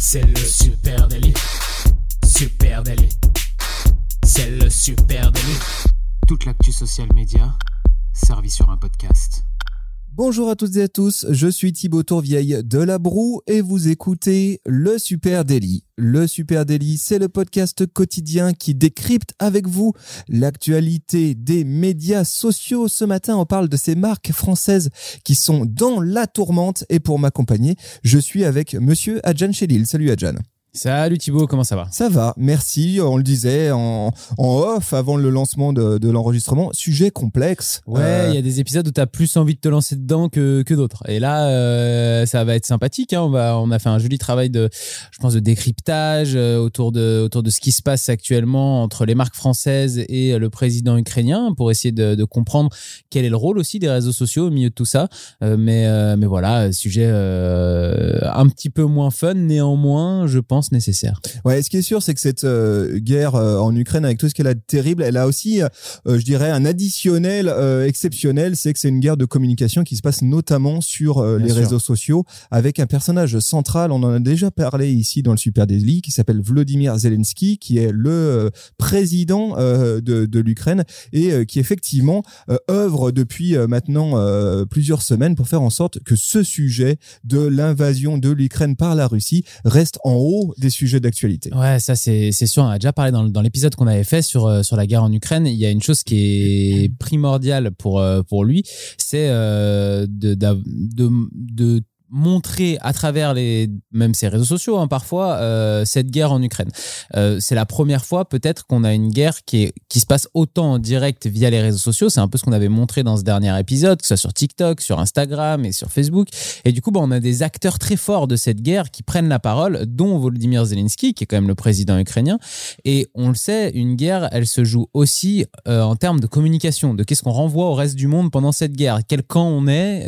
C'est le Super Daily. Super Daily. C'est le Super Daily. Toute l'actu social média servie sur un podcast. Bonjour à toutes et à tous, je suis Thibaut Tourvieille de La Broue et vous écoutez le Super Daily. Le Super Daily, c'est le podcast quotidien qui décrypte avec vous l'actualité des médias sociaux. Ce matin, on parle de ces marques françaises qui sont dans la tourmente et pour m'accompagner, je suis avec monsieur Adjan Chelil. Salut Adjan. Salut Thibaut, comment ça va ? Ça va, merci. On le disait en off avant le lancement de l'enregistrement. Sujet complexe. Ouais, il y a des épisodes où tu as plus envie de te lancer dedans que d'autres. Et là, ça va être sympathique. Hein. On a fait un joli travail de décryptage autour de ce qui se passe actuellement entre les marques françaises et le président ukrainien pour essayer de comprendre quel est le rôle aussi des réseaux sociaux au milieu de tout ça. Mais voilà, sujet un petit peu moins fun, néanmoins, je pense nécessaire. Ouais, ce qui est sûr, c'est que cette guerre en Ukraine, avec tout ce qu'elle a de terrible, elle a aussi, je dirais, un additionnel exceptionnel, c'est que c'est une guerre de communication qui se passe notamment sur les réseaux sociaux, avec un personnage central, on en a déjà parlé ici dans le Super Daily, qui s'appelle Volodymyr Zelensky, qui est le président de l'Ukraine et qui effectivement œuvre depuis maintenant plusieurs semaines pour faire en sorte que ce sujet de l'invasion de l'Ukraine par la Russie reste en haut des sujets d'actualité. Ouais, ça c'est sûr. On a déjà parlé dans l'épisode qu'on avait fait sur la guerre en Ukraine. Il y a une chose qui est primordiale pour lui, c'est de montrer à travers même ces réseaux sociaux parfois cette guerre en Ukraine. C'est la première fois peut-être qu'on a une guerre qui se passe autant en direct via les réseaux sociaux. C'est un peu ce qu'on avait montré dans ce dernier épisode, que ce soit sur TikTok, sur Instagram et sur Facebook. Et du coup, on a des acteurs très forts de cette guerre qui prennent la parole, dont Volodymyr Zelensky, qui est quand même le président ukrainien. Et on le sait, une guerre, elle se joue aussi en termes de communication, de qu'est-ce qu'on renvoie au reste du monde pendant cette guerre, quel camp on est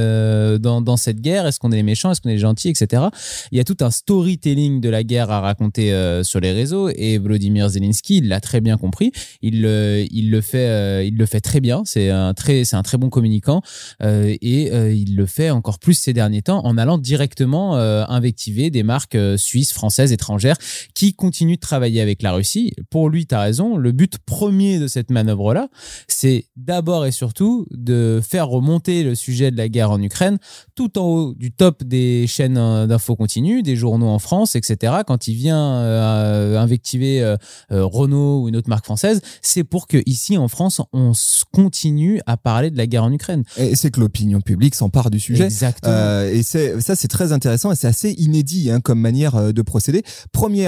dans cette guerre. Est-ce qu'on est les méchants, est-ce qu'on est les gentils, etc. Il y a tout un storytelling de la guerre à raconter sur les réseaux et Volodymyr Zelensky, il l'a très bien compris. Il le fait très bien. C'est un très bon communicant et il le fait encore plus ces derniers temps en allant directement invectiver des marques suisses, françaises, étrangères qui continuent de travailler avec la Russie. Pour lui, tu as raison. Le but premier de cette manœuvre-là, c'est d'abord et surtout de faire remonter le sujet de la guerre en Ukraine tout en haut du top des chaînes d'infos continues, des journaux en France, etc. Quand il vient invectiver Renault ou une autre marque française, c'est pour que ici en France, on continue à parler de la guerre en Ukraine. Et c'est que l'opinion publique s'empare du sujet. Exactement. Et c'est très intéressant et c'est assez inédit comme manière de procéder. Premier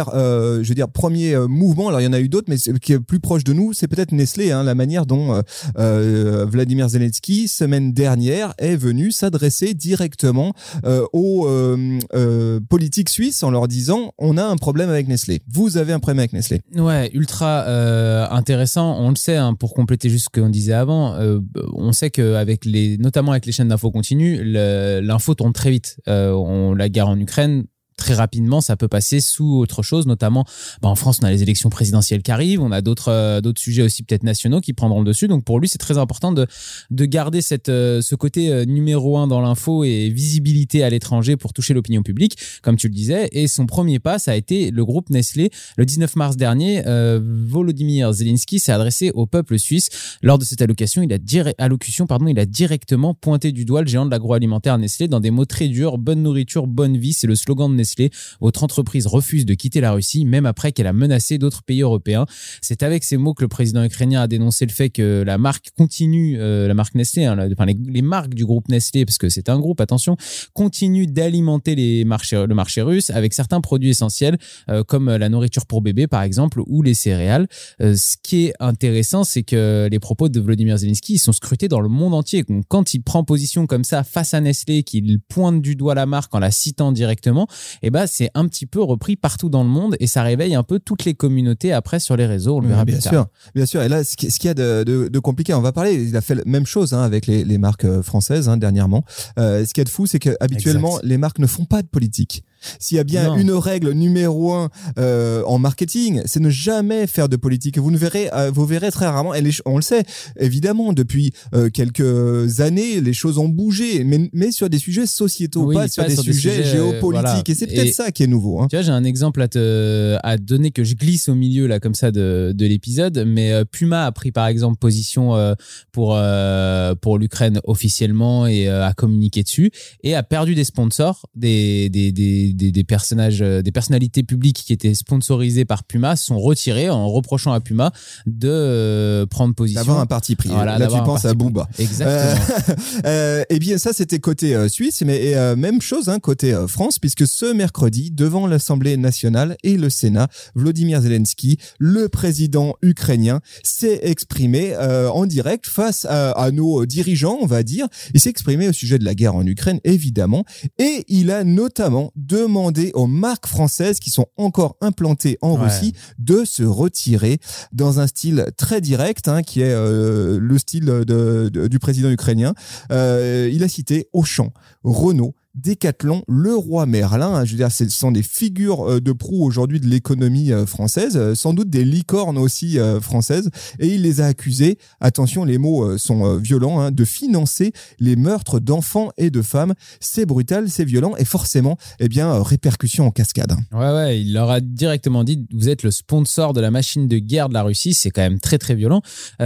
mouvement. Alors il y en a eu d'autres, mais ce qui est plus proche de nous, c'est peut-être Nestlé. La manière dont Vladimir Zelensky, semaine dernière, est venu s'adresser directement aux politiques suisses en leur disant on a un problème avec Nestlé. Vous avez un problème avec Nestlé. Ouais, ultra intéressant. On le sait, pour compléter juste ce qu'on disait avant, on sait qu'avec notamment avec les chaînes d'infos continues, l'info tourne très vite. La guerre en Ukraine, très rapidement, ça peut passer sous autre chose, notamment en France, on a les élections présidentielles qui arrivent, on a d'autres sujets aussi peut-être nationaux qui prendront le dessus. Donc pour lui, c'est très important de garder ce côté numéro 1 dans l'info et visibilité à l'étranger pour toucher l'opinion publique, comme tu le disais. Et son premier pas, ça a été le groupe Nestlé. Le 19 mars dernier, Volodymyr Zelensky s'est adressé au peuple suisse. Lors de cette allocution, il a directement pointé du doigt le géant de l'agroalimentaire Nestlé dans des mots très durs. Bonne nourriture, bonne vie, c'est le slogan de Nestlé. Votre entreprise refuse de quitter la Russie, même après qu'elle a menacé d'autres pays européens. C'est avec ces mots que le président ukrainien a dénoncé le fait que la marque continue, la marque Nestlé, les marques du groupe Nestlé, parce que c'est un groupe, attention, continuent d'alimenter le marché russe avec certains produits essentiels, comme la nourriture pour bébé, par exemple, ou les céréales. Ce qui est intéressant, c'est que les propos de Volodymyr Zelensky, ils sont scrutés dans le monde entier. Donc, quand il prend position comme ça face à Nestlé, qu'il pointe du doigt la marque en la citant directement, c'est un petit peu repris partout dans le monde et ça réveille un peu toutes les communautés après sur les réseaux. On le verra bien sûr. Et là, ce qu'il y a de compliqué, on va parler, il a fait la même chose avec les marques françaises dernièrement. Ce qu'il y a de fou, c'est qu'habituellement, les marques ne font pas de politique. S'il y a bien une règle numéro 1 en marketing, c'est ne jamais faire de politique. Vous verrez très rarement, et on le sait, évidemment, depuis quelques années, les choses ont bougé, mais sur des sujets sociétaux, pas sur des sujets géopolitiques. Voilà. Et c'est peut-être ça qui est nouveau. Hein. Tu vois, j'ai un exemple à te donner que je glisse au milieu là comme ça de l'épisode, mais Puma a pris par exemple position pour l'Ukraine officiellement et a communiqué dessus et a perdu des sponsors, des personnages, des personnalités publiques qui étaient sponsorisées par Puma sont retirés en reprochant à Puma de prendre position. D'avoir un parti pris. Voilà, là, tu penses à Booba. Exactement. Eh bien, ça, c'était côté Suisse, mais même chose côté France, puisque ce mercredi, devant l'Assemblée nationale et le Sénat, Volodymyr Zelensky, le président ukrainien, s'est exprimé en direct face à nos dirigeants, on va dire. Il s'est exprimé au sujet de la guerre en Ukraine, évidemment, et il a notamment demandé aux marques françaises qui sont encore implantées en Russie de se retirer dans un style très direct, qui est le style du président ukrainien. Il a cité Auchan, Renault, Decathlon, Leroy Merlin, je veux dire, ce sont des figures de proue aujourd'hui de l'économie française, sans doute des licornes aussi françaises, et il les a accusés, attention, les mots sont violents, de financer les meurtres d'enfants et de femmes. C'est brutal, c'est violent, et forcément, répercussions en cascade. Ouais, il leur a directement dit, vous êtes le sponsor de la machine de guerre de la Russie, c'est quand même très très violent,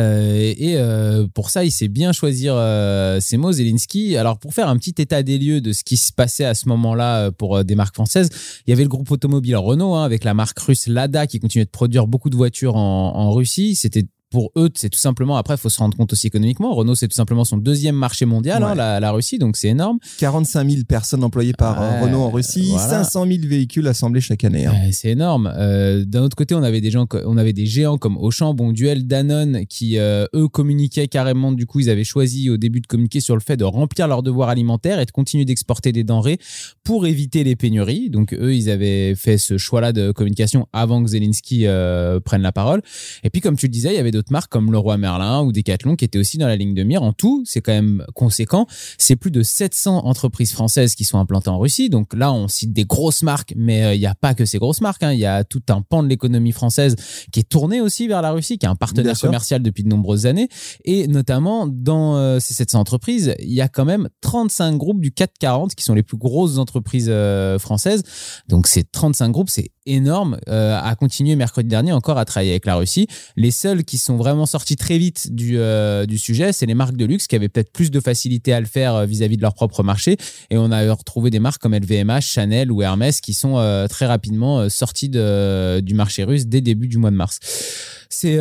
et pour ça, il sait bien choisir ses mots, Zelensky. Alors, pour faire un petit état des lieux de ce qui se passait à ce moment-là pour des marques françaises, il y avait le groupe automobile Renault avec la marque russe Lada qui continuait de produire beaucoup de voitures en Russie. C'était pour eux, c'est tout simplement, après, il faut se rendre compte aussi économiquement, Renault, c'est tout simplement son deuxième marché mondial, la Russie, donc c'est énorme. 45 000 personnes employées par Renault en Russie, voilà. 500 000 véhicules assemblés chaque année. C'est énorme. D'un autre côté, on avait des géants comme Auchan, Bonduelle, Danone, qui, eux, communiquaient carrément, du coup, ils avaient choisi au début de communiquer sur le fait de remplir leurs devoirs alimentaires et de continuer d'exporter des denrées pour éviter les pénuries. Donc, eux, ils avaient fait ce choix-là de communication avant que Zelensky prenne la parole. Et puis, comme tu le disais, il y avait d'autres marques comme Leroy Merlin ou Decathlon qui étaient aussi dans la ligne de mire. En tout, c'est quand même conséquent. C'est plus de 700 entreprises françaises qui sont implantées en Russie. Donc là, on cite des grosses marques, mais il n'y a pas que ces grosses marques. Il y a tout un pan de l'économie française qui est tourné aussi vers la Russie, qui est un partenaire commercial depuis de nombreuses années. Et notamment, dans ces 700 entreprises, il y a quand même 35 groupes du CAC 40 qui sont les plus grosses entreprises françaises. Donc ces 35 groupes, c'est énorme, a continué mercredi dernier encore à travailler avec la Russie. Les seuls qui sont vraiment sortis très vite du sujet, c'est les marques de luxe qui avaient peut-être plus de facilité à le faire vis-à-vis de leur propre marché. Et on a retrouvé des marques comme LVMH, Chanel ou Hermès qui sont très rapidement sortis du marché russe dès début du mois de mars. C'est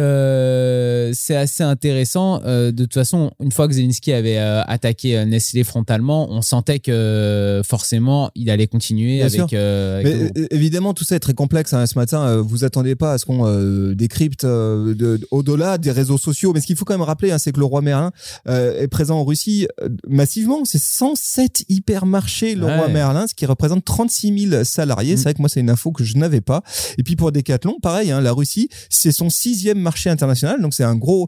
assez intéressant. De toute façon, une fois que Zelensky avait attaqué Nestlé frontalement, on sentait que forcément, il allait continuer avec évidemment, tout ça est très complexe. Ce matin, vous attendez pas à ce qu'on décrypte au-delà des réseaux sociaux. Mais ce qu'il faut quand même rappeler, c'est que Leroy Merlin est présent en Russie massivement. C'est 107 hypermarchés Leroy Merlin, ce qui représente 36 000 salariés. C'est vrai que moi, c'est une info que je n'avais pas. Et puis pour Decathlon, pareil, la Russie, c'est son 6e marché international, donc c'est un gros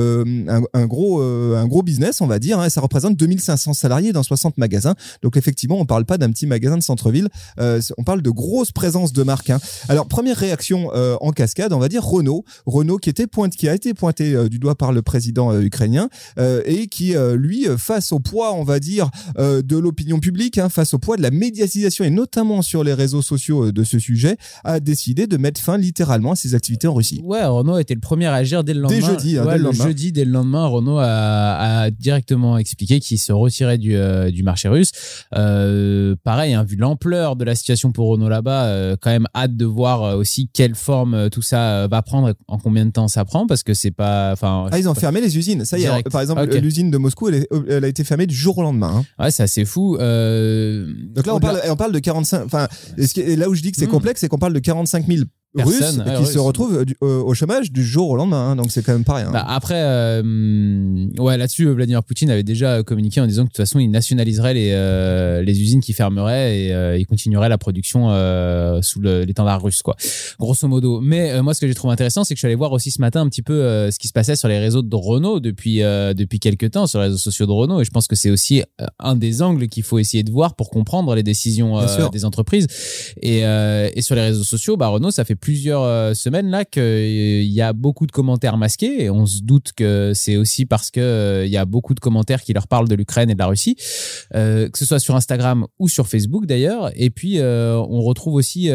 business, on va dire. Ça représente 2500 salariés dans 60 magasins. Donc effectivement, on parle pas d'un petit magasin de centre-ville, on parle de grosse présence de marque. Alors première réaction en cascade, on va dire Renault qui a été pointé du doigt par le président ukrainien et qui lui, face au poids, on va dire, de l'opinion publique, face au poids de la médiatisation et notamment sur les réseaux sociaux de ce sujet, a décidé de mettre fin littéralement à ses activités en Russie. Ouais, Renault était le premier à agir dès le lendemain. Dès le lendemain, Renault a directement expliqué qu'il se retirait du marché russe. Pareil, vu l'ampleur de la situation pour Renault là-bas, quand même hâte de voir aussi quelle forme tout ça va prendre et en combien de temps ça prend, parce que c'est pas... ils ont fermé les usines. Ça y est, par exemple, l'usine de Moscou, elle a été fermée du jour au lendemain. Ouais, c'est assez fou. Donc là, on parle de 45... Et là où je dis que c'est complexe, c'est qu'on parle de 45 000 personnes qui se retrouvent au chômage du jour au lendemain, hein, donc c'est quand même pas rien. Après, là-dessus, Vladimir Poutine avait déjà communiqué en disant que de toute façon, il nationaliserait les usines qui fermeraient et il continuerait la production sous l'étendard russe, quoi. Grosso modo. Mais moi, ce que j'ai trouvé intéressant, c'est que je suis allé voir aussi ce matin un petit peu ce qui se passait sur les réseaux de Renault depuis quelques temps, sur les réseaux sociaux de Renault, et je pense que c'est aussi un des angles qu'il faut essayer de voir pour comprendre les décisions des entreprises. Et sur les réseaux sociaux, Renault, ça fait plusieurs semaines là qu'il y a beaucoup de commentaires masqués, et on se doute que c'est aussi parce que il y a beaucoup de commentaires qui leur parlent de l'Ukraine et de la Russie, que ce soit sur Instagram ou sur Facebook d'ailleurs. Et puis on retrouve aussi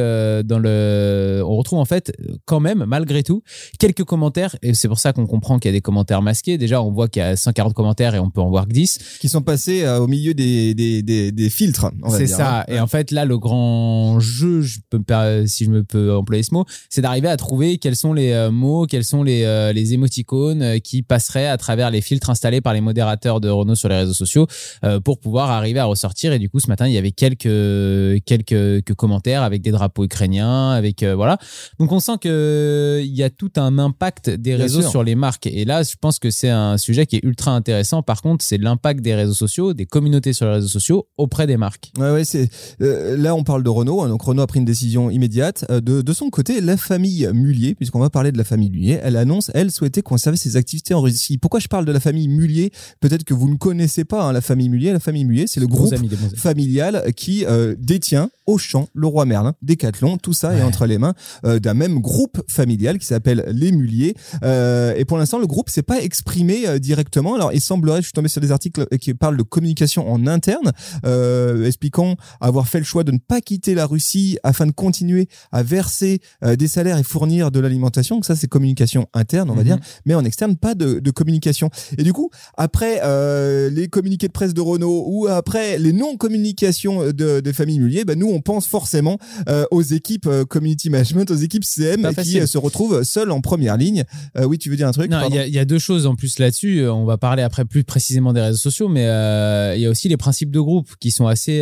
on retrouve en fait quand même malgré tout quelques commentaires, et c'est pour ça qu'on comprend qu'il y a des commentaires masqués. Déjà, on voit qu'il y a 140 commentaires et on peut en voir que 10 qui sont passés au milieu des filtres, on va dire. C'est ça. Et en fait, là, le grand jeu, si je me peux employer ce mot, c'est d'arriver à trouver quels sont les mots, quels sont les émoticônes qui passeraient à travers les filtres installés par les modérateurs de Renault sur les réseaux sociaux pour pouvoir arriver à ressortir. Et du coup, ce matin, il y avait quelques commentaires avec des drapeaux ukrainiens, avec voilà. Donc, on sent que il y a tout un impact des réseaux sur les marques. Et là, je pense que c'est un sujet qui est ultra intéressant. Par contre, c'est l'impact des réseaux sociaux, des communautés sur les réseaux sociaux auprès des marques. Ouais, c'est là on parle de Renault, hein, donc Renault a pris une décision immédiate. De son côté, la famille Mullier, puisqu'on va parler de la famille Mullier, elle souhaitait conserver ses activités en Russie. Pourquoi je parle de la famille Mullier ? Peut-être que vous ne connaissez pas hein, la famille Mullier. La famille Mullier, c'est le groupe familial qui détient Auchan, Leroy Merlin, Decathlon, tout ça est entre les mains d'un même groupe familial qui s'appelle les Mullier. Et pour l'instant, le groupe s'est pas exprimé directement. Alors, il semblerait, je suis tombé sur des articles qui parlent de communication en interne, expliquant avoir fait le choix de ne pas quitter la Russie afin de continuer à verser des salaires et fournir de l'alimentation. Donc ça, c'est communication interne, on va dire, mais en externe, pas de communication. Et du coup, après les communiqués de presse de Renault ou après les non-communications des familles Mullier, nous, on pense forcément aux équipes community management, aux équipes CM qui se retrouvent seules en première ligne. Oui, tu veux dire un truc ? Non, il y a deux choses en plus là-dessus. On va parler après plus précisément des réseaux sociaux, mais il y a aussi les principes de groupe qui sont assez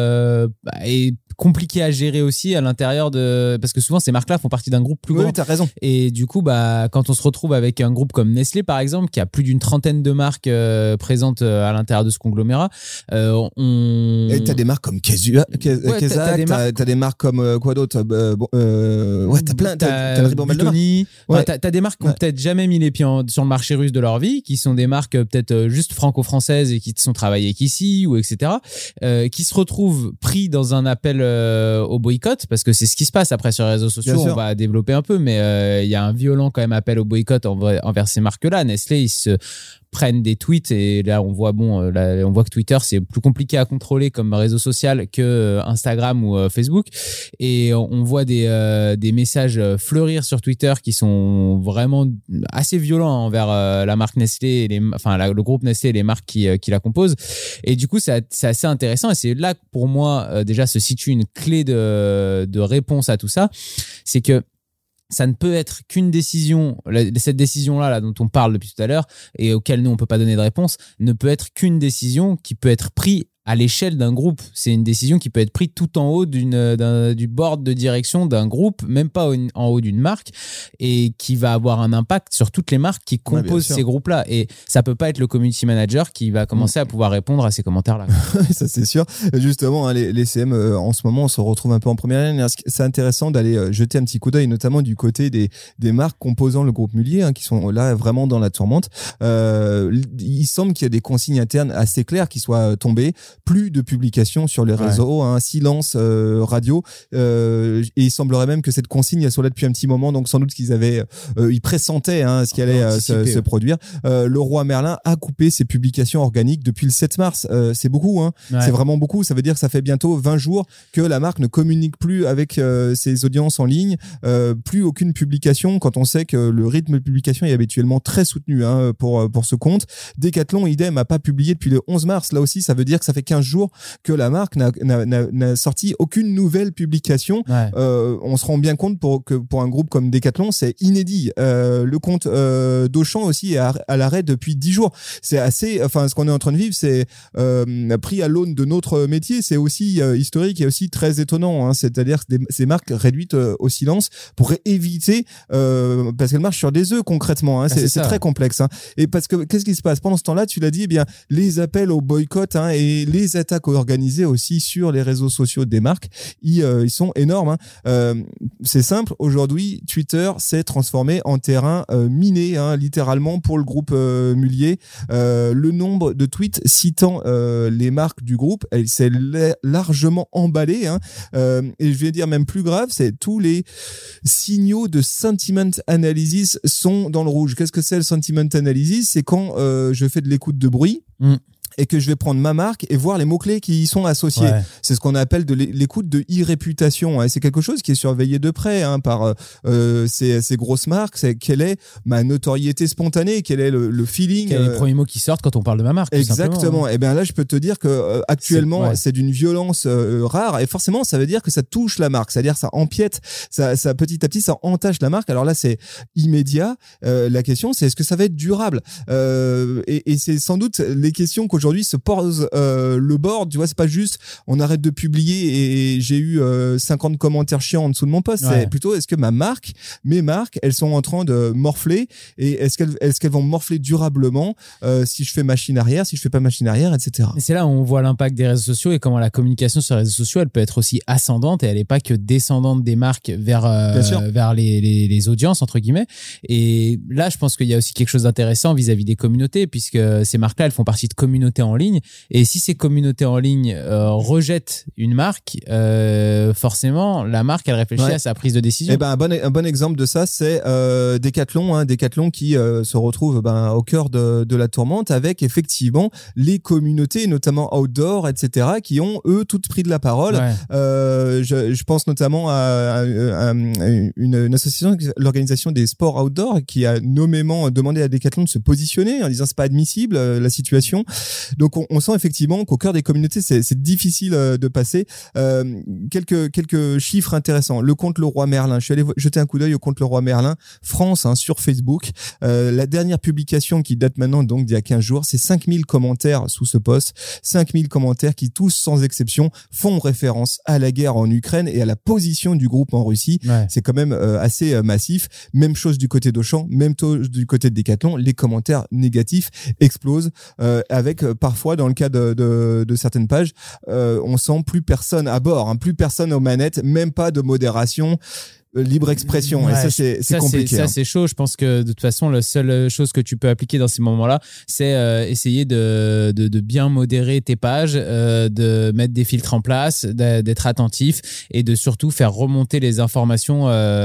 compliqués à gérer aussi à l'intérieur parce que souvent ces marques-là font partie d'un groupe plus grand. Oui, t'as raison. Et du coup, quand on se retrouve avec un groupe comme Nestlé par exemple, qui a plus d'une trentaine de marques présentes à l'intérieur de ce conglomérat, et t'as des marques comme Kazak, t'as des marques comme quoi d'autre t'as plein, t'as le ribambelle de marques. T'as des marques qui ont peut-être jamais mis les pieds sur le marché russe de leur vie, qui sont des marques peut-être juste franco-françaises et qui sont travaillées qu'ici ou etc., qui se retrouvent pris dans un appel au boycott, parce que c'est ce qui se passe après sur les réseaux sociaux. On va développer un peu, mais il y a un violent quand même appel au boycott envers ces marques-là. Nestlé, ils se prennent des tweets, et là on voit que Twitter c'est plus compliqué à contrôler comme réseau social que Instagram ou Facebook, et on voit des messages fleurir sur Twitter qui sont vraiment assez violents envers la marque Nestlé le groupe Nestlé et les marques qui la composent. Et du coup c'est assez intéressant, et c'est là que pour moi déjà se situe une clé de réponse à tout ça. C'est que ça ne peut être qu'une décision, cette décision-là dont on parle depuis tout à l'heure et auquel nous on peut pas donner de réponse, ne peut être qu'une décision qui peut être prise à l'échelle d'un groupe. C'est une décision qui peut être prise tout en haut du board de direction d'un groupe, même pas en haut d'une marque, et qui va avoir un impact sur toutes les marques qui composent ces groupes-là. Et ça peut pas être le community manager qui va commencer à pouvoir répondre à ces commentaires-là. Ça, c'est sûr. Justement, les CM, en ce moment, on se retrouve un peu en première ligne. C'est intéressant d'aller jeter un petit coup d'œil, notamment du côté des marques composant le groupe Mullier, qui sont là vraiment dans la tourmente. Il semble qu'il y a des consignes internes assez claires qui soient tombées. Plus de publications sur les réseaux, silence radio, et il semblerait même que cette consigne elle soit là depuis un petit moment, donc sans doute qu'ils avaient ils pressentaient ce qui allait se produire. Leroy Merlin a coupé ses publications organiques depuis le 7 mars. C'est beaucoup, c'est vraiment beaucoup. Ça veut dire que ça fait bientôt 20 jours que la marque ne communique plus avec ses audiences en ligne, plus aucune publication, quand on sait que le rythme de publication est habituellement très soutenu pour ce compte. Decathlon, idem, a pas publié depuis le 11 mars. Là aussi, ça veut dire que ça fait 15 jours que la marque n'a sorti aucune nouvelle publication. Ouais. On se rend bien compte que pour un groupe comme Decathlon, c'est inédit. Le compte d'Auchan aussi est à l'arrêt depuis 10 jours. C'est assez, ce qu'on est en train de vivre, c'est pris à l'aune de notre métier, c'est aussi historique et aussi très étonnant. Hein. C'est-à-dire que ces marques réduites au silence pour éviter, parce qu'elles marchent sur des œufs concrètement. Hein. C'est très complexe. Hein. Et parce que qu'est-ce qui se passe pendant ce temps-là? Tu l'as dit, eh bien les appels au boycott et les attaques organisées aussi sur les réseaux sociaux des marques, ils sont énormes. Hein. C'est simple. Aujourd'hui, Twitter s'est transformé en terrain miné, littéralement pour le groupe Mullier. Le nombre de tweets citant les marques du groupe, elle s'est largement emballée. Hein. Et je vais dire même plus grave, c'est tous les signaux de sentiment analysis sont dans le rouge. Qu'est-ce que c'est le sentiment analysis? C'est quand je fais de l'écoute de bruit. Et que je vais prendre ma marque et voir les mots-clés qui y sont associés. Ouais. C'est ce qu'on appelle de l'écoute de e-réputation. Et c'est quelque chose qui est surveillé de près par ces grosses marques. C'est quelle est ma notoriété spontanée, quel est le feeling. Quels sont les premiers mots qui sortent quand on parle de ma marque. Exactement. Et bien là, je peux te dire que actuellement, c'est d'une violence rare. Et forcément, ça veut dire que ça touche la marque. C'est-à-dire que ça empiète, ça petit à petit, ça entache la marque. Alors là, c'est immédiat. La question, c'est est-ce que ça va être durable et c'est sans doute les questions qu'aujourd'hui se pose le board, tu vois, c'est pas juste on arrête de publier et j'ai eu 50 commentaires chiants en dessous de mon post, c'est plutôt est-ce que mes marques, elles sont en train de morfler et est-ce qu'elles vont morfler durablement si je fais machine arrière, si je fais pas machine arrière, etc. Et c'est là où on voit l'impact des réseaux sociaux et comment la communication sur les réseaux sociaux, elle peut être aussi ascendante et elle est pas que descendante des marques vers les audiences, entre guillemets. Et là, je pense qu'il y a aussi quelque chose d'intéressant vis-à-vis des communautés, puisque ces marques-là, elles font partie de communautés en ligne, et si ces communautés en ligne rejettent une marque, forcément la marque elle réfléchit à sa prise de décision. Et ben un bon exemple de ça, c'est Decathlon, Decathlon qui se retrouve au cœur de la tourmente avec effectivement les communautés, notamment outdoor, etc., qui ont eux toutes pris de la parole. Je pense notamment à une association, l'organisation des sports outdoor, qui a nommément demandé à Decathlon de se positionner en disant c'est pas admissible la situation. Donc on sent effectivement qu'au cœur des communautés c'est difficile de passer. Quelques chiffres intéressants. Le compte Leroy Merlin, je suis allé jeter un coup d'œil au compte Leroy Merlin France sur Facebook. La dernière publication qui date maintenant donc d'il y a 15 jours, c'est 5000 commentaires sous ce post, 5000 commentaires qui tous sans exception font référence à la guerre en Ukraine et à la position du groupe en Russie. C'est quand même assez massif. Même chose du côté d'Auchan, même chose du côté de Decathlon, les commentaires négatifs explosent avec parfois dans le cas de certaines pages, on sent plus personne à bord, plus personne aux manettes, même pas de modération. Libre expression, et ça c'est compliqué. Ça c'est chaud. Je pense que de toute façon la seule chose que tu peux appliquer dans ces moments-là, c'est essayer de bien modérer tes pages, de mettre des filtres en place, d'être attentif et de surtout faire remonter les informations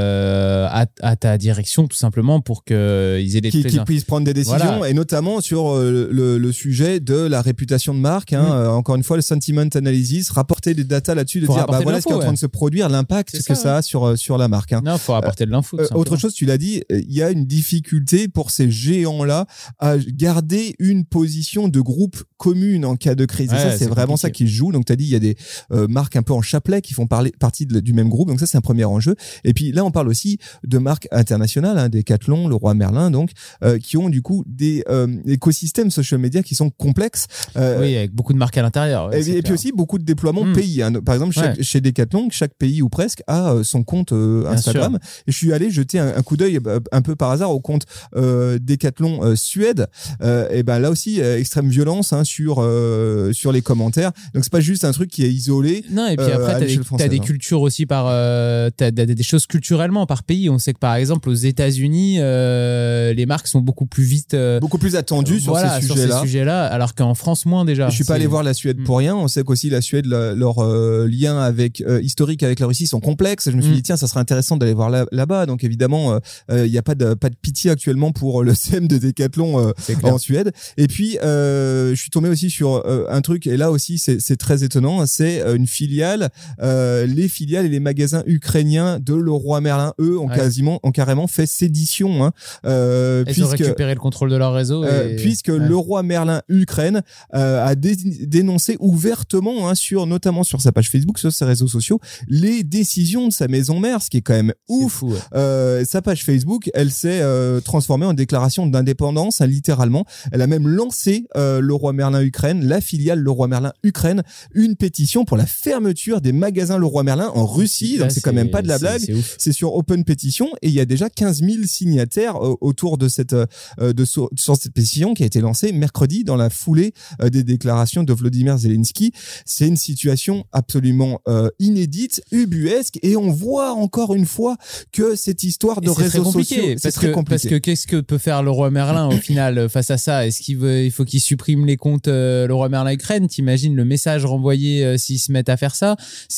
à ta direction, tout simplement, pour qu'ils aient des qu'ils puissent prendre des décisions, et notamment sur le sujet de la réputation de marque. Encore une fois, le sentiment analysis, rapporter des datas là-dessus, de dire voilà ce qui est en train de se produire, l'impact que ça a sur la marque. Non, il faut apporter de l'info. Autre chose, tu l'as dit, il y a une difficulté pour ces géants-là à garder une position de groupe commune en cas de crise. Et ça, c'est vraiment ça qui se joue. Donc, tu as dit, il y a des marques un peu en chapelet qui font partie du même groupe. Donc, ça, c'est un premier enjeu. Et puis là, on parle aussi de marques internationales, Decathlon, Leroy Merlin, donc, qui ont du coup des écosystèmes social media qui sont complexes. Oui, avec beaucoup de marques à l'intérieur. Et puis aussi beaucoup de déploiements pays. Par exemple, chez Decathlon, chaque pays ou presque a son compte Instagram. Et je suis allé jeter un coup d'œil un peu par hasard au compte Decathlon Suède. Et ben là aussi extrême violence sur les commentaires. Donc c'est pas juste un truc qui est isolé. Non, et puis après t'as des cultures aussi t'as des choses culturellement par pays. On sait que par exemple aux États-Unis les marques sont beaucoup plus vite beaucoup plus attendues sur ces sujets-là, alors qu'en France moins déjà. Je suis pas allé voir la Suède pour rien. On sait qu'aussi la Suède leur lien historique avec la Russie sont complexes. Je me suis dit tiens, ça serait intéressant intéressant d'aller voir là-bas. Donc évidemment, il y a pas de pitié actuellement pour le CM de Decathlon en Suède. Et puis je suis tombé aussi sur un truc, et là aussi c'est très étonnant, c'est une filiale, les filiales et les magasins ukrainiens de Leroy Merlin, eux, ont carrément fait sédition. Ils ont récupéré le contrôle de leur réseau. Puisque Leroy Merlin Ukraine a dénoncé ouvertement, notamment sur sa page Facebook, sur ses réseaux sociaux, les décisions de sa maison mère, ce qui est quand même ouf. Fou, sa page Facebook, elle s'est transformée en déclaration d'indépendance, littéralement. Elle a même lancé Leroy Merlin Ukraine, la filiale Leroy Merlin Ukraine, une pétition pour la fermeture des magasins Leroy Merlin en Russie. Donc c'est quand même pas de la blague. C'est sur Open Petition et il y a déjà 15 000 signataires autour de cette pétition qui a été lancée mercredi dans la foulée des déclarations de Volodymyr Zelensky. C'est une situation absolument inédite, ubuesque, et on voit encore une fois que cette histoire de réseaux sociaux, c'est très compliqué. Parce que qu'est-ce que peut faire Leroy Merlin au final face à ça? Est-ce il faut qu'il supprime les comptes Leroy Merlin Ukraine? T'imagines le message renvoyé s'ils se mettent à faire ça?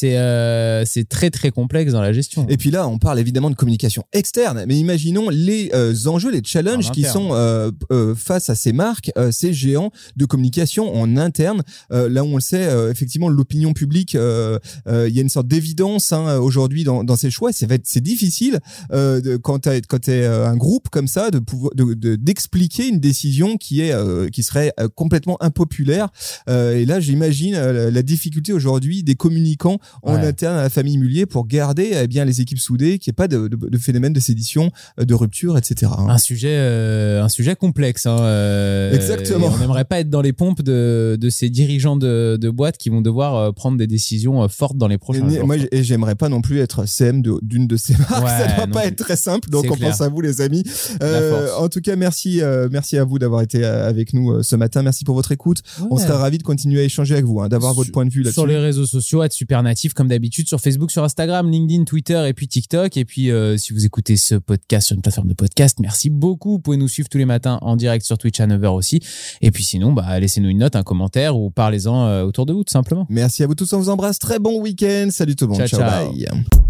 C'est très très complexe dans la gestion. Et puis là, on parle évidemment de communication externe, mais imaginons les enjeux, les challenges qui sont face à ces marques, ces géants de communication en interne. Là où on le sait, effectivement, l'opinion publique, il y a une sorte d'évidence aujourd'hui dans ces choix. C'est difficile quand t'es un groupe comme ça d'expliquer une décision qui serait complètement impopulaire. Et là, j'imagine la difficulté aujourd'hui des communicants en interne à la famille Mullier pour garder les équipes soudées, qu'il n'y ait pas de phénomène de sédition, de rupture, etc. Un sujet complexe. Exactement. On n'aimerait pas être dans les pompes de ces dirigeants de boîtes qui vont devoir prendre des décisions fortes dans les prochains jours. Moi, j'aimerais pas non plus être CM d'une de ces marques. Ça ne doit pas être très simple. Donc, on pense à vous, les amis. En tout cas, merci à vous d'avoir été avec nous ce matin. Merci pour votre écoute. On serait ravis de continuer à échanger avec vous, d'avoir votre point de vue là-dessus. Sur les réseaux sociaux, @supernatif comme d'habitude, sur Facebook, sur Instagram, LinkedIn, Twitter et puis TikTok. Et puis, si vous écoutez ce podcast sur une plateforme de podcast, merci beaucoup. Vous pouvez nous suivre tous les matins en direct sur Twitch à 9h aussi. Et puis sinon, laissez-nous une note, un commentaire ou parlez-en autour de vous, tout simplement. Merci à vous tous. On vous embrasse. Très bon week-end. Salut tout le monde. Ciao. Bye.